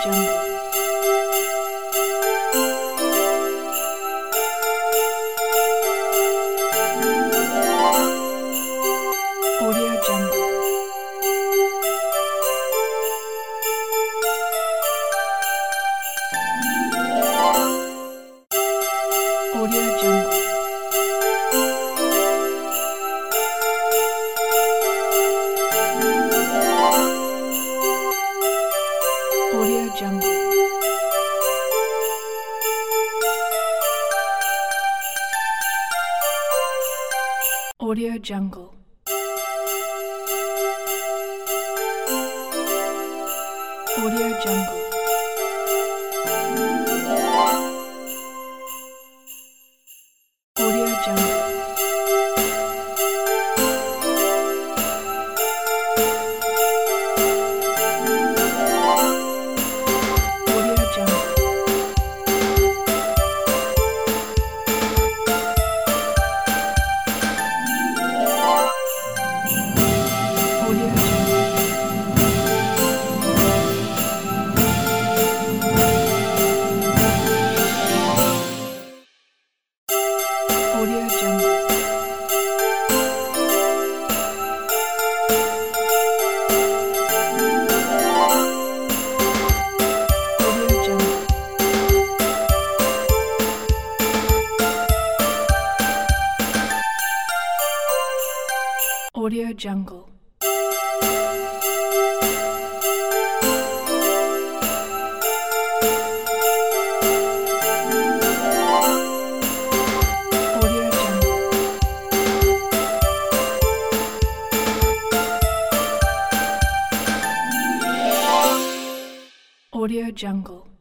Jungle. Audio Jungle. Audio Jungle. Audio Jungle. Audio Jungle. Audio Jungle. Audio Jungle. Audio Jungle. Audio Jungle. Audio Jungle. Audio Jungle. Audio Jungle. Audio Jungle.